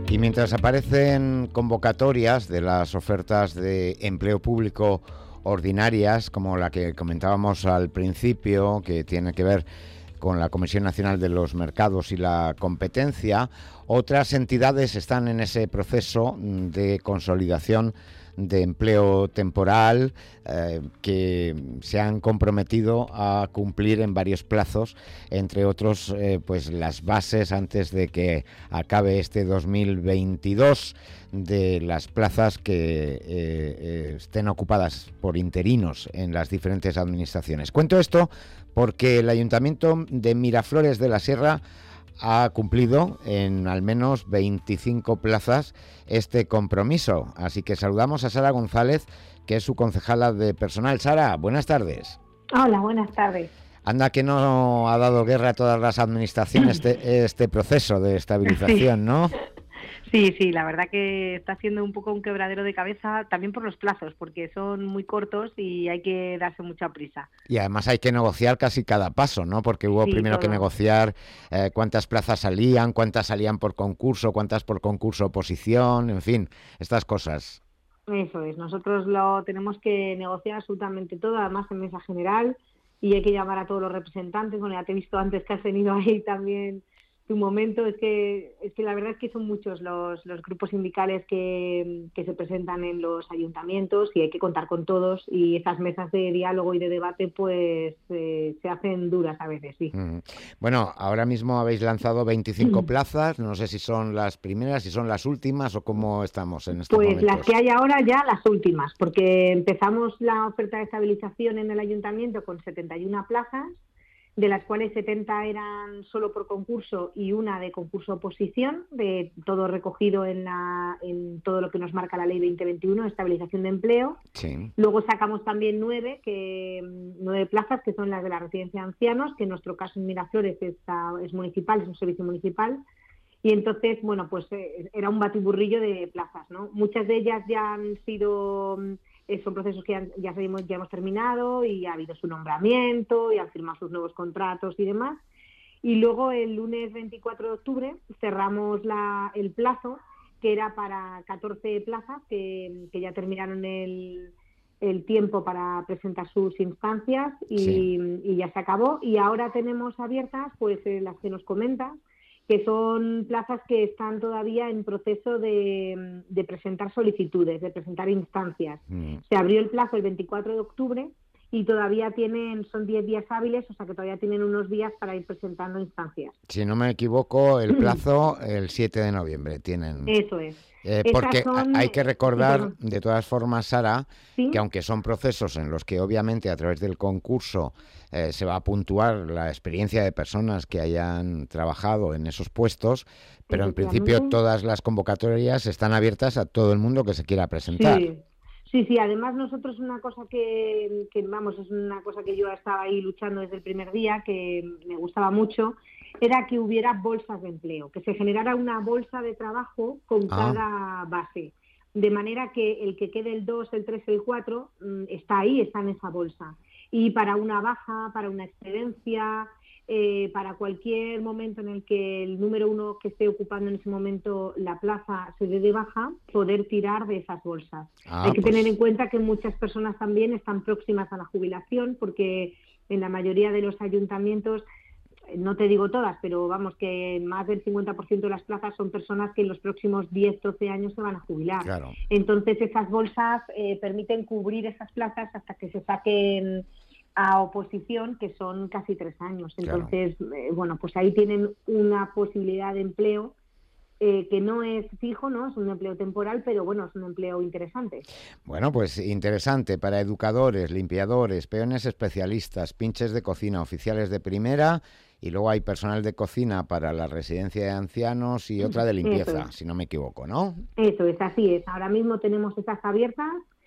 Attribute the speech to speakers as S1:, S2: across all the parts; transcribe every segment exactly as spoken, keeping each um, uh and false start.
S1: Y mientras aparecen convocatorias de las ofertas de empleo público ordinarias, como la que comentábamos al principio, que tiene que ver con la Comisión Nacional de los Mercados y la Competencia, otras entidades están en ese proceso de consolidación de empleo temporal eh, que se han comprometido a cumplir en varios plazos, entre otros eh, pues las bases antes de que acabe este dos mil veintidós de las plazas que eh, eh, estén ocupadas por interinos en las diferentes administraciones. Cuento esto porque el Ayuntamiento de Miraflores de la Sierra ha cumplido en al menos veinticinco plazas este compromiso. Así que saludamos a Sara González, que es su concejala de personal. Sara, buenas tardes.
S2: Hola, buenas tardes.
S1: Anda que no ha dado guerra a todas las administraciones este, este proceso de estabilización,
S2: sí.
S1: ¿no?
S2: Sí, sí, la verdad que está siendo un poco un quebradero de cabeza también por los plazos, porque son muy cortos y hay que darse mucha prisa.
S1: Y además hay que negociar casi cada paso, ¿no? Porque hubo
S2: sí,
S1: primero
S2: todo.
S1: que negociar eh, cuántas plazas salían, cuántas salían por concurso, cuántas por concurso oposición, en fin, estas cosas.
S2: Eso es, nosotros lo tenemos que negociar absolutamente todo, además en mesa general, y hay que llamar a todos los representantes. Bueno, ya te he visto antes que has tenido ahí también tu momento. Es que es que la verdad es que son muchos los, los grupos sindicales que, que se presentan en los ayuntamientos y hay que contar con todos, y esas mesas de diálogo y de debate pues eh, se hacen duras a veces, sí.
S1: Mm. Bueno, ahora mismo habéis lanzado veinticinco plazas, no sé si son las primeras, si son las últimas o cómo estamos en estos
S2: pues
S1: momentos.
S2: Las que hay ahora ya las últimas, porque empezamos la oferta de estabilización en el ayuntamiento con setenta y una plazas, de las cuales setenta eran solo por concurso y una de concurso oposición, de todo recogido en, la, en todo lo que nos marca la ley veinte veintiuno de estabilización de empleo.
S1: Sí.
S2: Luego sacamos también nueve, que, nueve plazas, que son las de la residencia de ancianos, que en nuestro caso en Miraflores es, es municipal, es un servicio municipal. Y entonces, bueno, pues eh, era un batiburrillo de plazas, ¿no? Muchas de ellas ya han sido... son procesos que ya, ya, sabemos, ya hemos terminado y ha habido su nombramiento y han firmado sus nuevos contratos y demás. Y luego el lunes veinticuatro de octubre cerramos la, el plazo, que era para catorce plazas que, que ya terminaron el, el tiempo para presentar sus instancias y,
S1: Sí.
S2: y ya se acabó. Y ahora tenemos abiertas pues eh, las que nos comentas, que son plazas que están todavía en proceso de, de presentar solicitudes, de presentar instancias. Mm. Se abrió el plazo el veinticuatro de octubre y todavía tienen, son diez días hábiles, o sea que todavía tienen unos días para ir presentando instancias.
S1: Si no me equivoco, el plazo el siete de noviembre tienen.
S2: Eso es.
S1: Eh, porque
S2: son...
S1: hay que recordar, de todas formas, Sara,
S2: ¿Sí?
S1: que aunque son procesos en los que obviamente a través del concurso eh, se va a puntuar la experiencia de personas que hayan trabajado en esos puestos, pero en principio todas las convocatorias están abiertas a todo el mundo que se quiera presentar.
S2: Sí. Sí, sí, además nosotros una cosa que, que, vamos, es una cosa que yo estaba ahí luchando desde el primer día, que me gustaba mucho, era que hubiera bolsas de empleo, que se generara una bolsa de trabajo con ah. cada base, de manera que el que quede el dos, el tres, el cuatro, está ahí, está en esa bolsa. Y para una baja, para una excedencia... Eh, para cualquier momento en el que el número uno que esté ocupando en ese momento la plaza se dé de baja, poder tirar de esas bolsas. Ah, Hay que pues... tener en cuenta que muchas personas también están próximas a la jubilación, porque en la mayoría de los ayuntamientos, no te digo todas, pero vamos, que más del cincuenta por ciento de las plazas son personas que en los próximos diez, doce años se van a jubilar.
S1: Claro.
S2: Entonces esas bolsas eh, permiten cubrir esas plazas hasta que se saquen a oposición, que son casi tres años. Entonces, claro. eh, bueno, pues ahí tienen una posibilidad de empleo eh, que no es fijo, ¿no? Es un empleo temporal, pero bueno, es un empleo interesante.
S1: Bueno, pues interesante para educadores, limpiadores, peones especialistas, pinches de cocina, oficiales de primera, y luego hay personal de cocina para la residencia de ancianos y otra de limpieza, es. si no me equivoco, ¿no?
S2: Eso es, así es. Ahora mismo tenemos esas abiertas.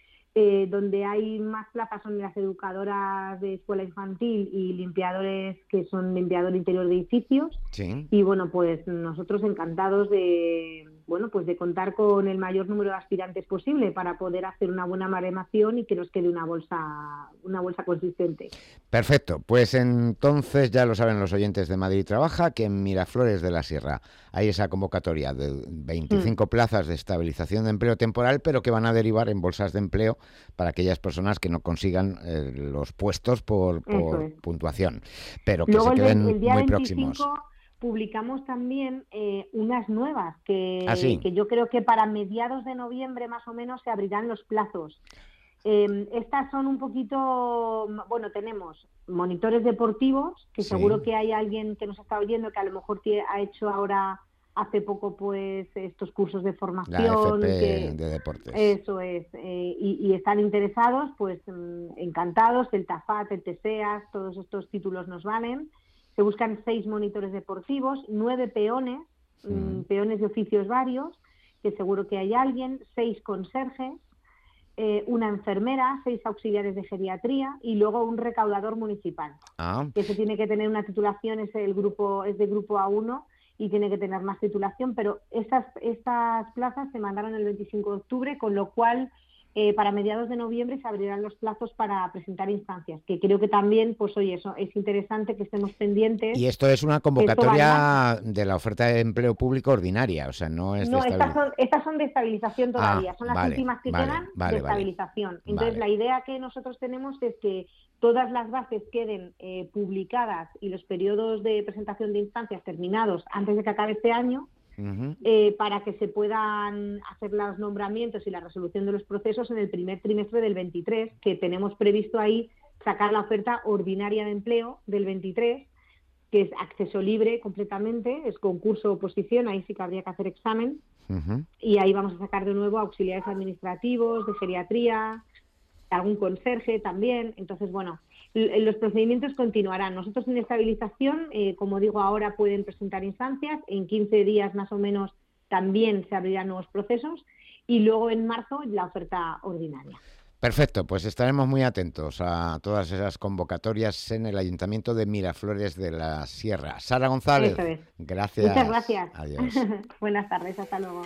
S2: Eh, donde hay más plazas son las educadoras de escuela infantil y limpiadores que son limpiador interior de edificios.
S1: Sí.
S2: Y bueno, pues nosotros encantados de, bueno, pues de contar con el mayor número de aspirantes posible para poder hacer una buena baremación y que nos quede una bolsa, una bolsa consistente.
S1: Perfecto, pues entonces ya lo saben los oyentes de Madrid Trabaja, que en Miraflores de la Sierra hay esa convocatoria de veinticinco mm. plazas de estabilización de empleo temporal, pero que van a derivar en bolsas de empleo para aquellas personas que no consigan eh, los puestos por, por es. puntuación, pero que
S2: Luego
S1: se queden
S2: el, el día
S1: muy
S2: veinticinco
S1: próximos.
S2: Publicamos también eh, unas nuevas que,
S1: ¿Ah, sí?
S2: que yo creo que para mediados de noviembre más o menos se abrirán los plazos. Eh, estas son un poquito, bueno, tenemos monitores deportivos, que sí. seguro que hay alguien que nos está oyendo que a lo mejor ha hecho ahora hace poco pues estos cursos de formación.
S1: La F P
S2: que,
S1: de deportes.
S2: Eso es, eh, y, y están interesados, pues mm, encantados, el TAFAT, el TESEAS, todos estos títulos nos valen. Se buscan seis monitores deportivos, nueve peones, sí. mmm, peones de oficios varios, que seguro que hay alguien, seis conserjes, eh, una enfermera, seis auxiliares de geriatría y luego un recaudador municipal.
S1: Ah.
S2: Que se tiene que tener una titulación, es el grupo, es de grupo A uno y tiene que tener más titulación, pero estas, estas plazas se mandaron el veinticinco de octubre, con lo cual Eh, para mediados de noviembre se abrirán los plazos para presentar instancias, que creo que también, pues oye, eso es interesante que estemos pendientes.
S1: Y esto es una convocatoria de la oferta de empleo público ordinaria, o sea, no es
S2: no,
S1: de
S2: estas son, estas son de estabilización todavía,
S1: ah,
S2: son las
S1: vale,
S2: últimas que
S1: vale,
S2: quedan
S1: vale,
S2: de estabilización.
S1: Vale,
S2: Entonces,
S1: vale.
S2: la idea que nosotros tenemos es que todas las bases queden eh, publicadas y los periodos de presentación de instancias terminados antes de que acabe este año. Uh-huh. Eh, para que se puedan hacer los nombramientos y la resolución de los procesos en el primer trimestre del veintitrés, que tenemos previsto ahí sacar la oferta ordinaria de empleo del veintitrés, que es acceso libre completamente, es concurso oposición, ahí sí que habría que hacer examen, uh-huh. y ahí vamos a sacar de nuevo auxiliares administrativos, de geriatría, algún conserje también. Entonces, bueno, los procedimientos continuarán. Nosotros en estabilización, eh, como digo, ahora pueden presentar instancias, en quince días más o menos también se abrirán nuevos procesos y luego en marzo la oferta ordinaria.
S1: Perfecto, pues estaremos muy atentos a todas esas convocatorias en el Ayuntamiento de Miraflores de la Sierra. Sara González,
S2: Eso es.
S1: Gracias.
S2: Muchas gracias.
S1: Adiós.
S2: Buenas tardes, hasta luego.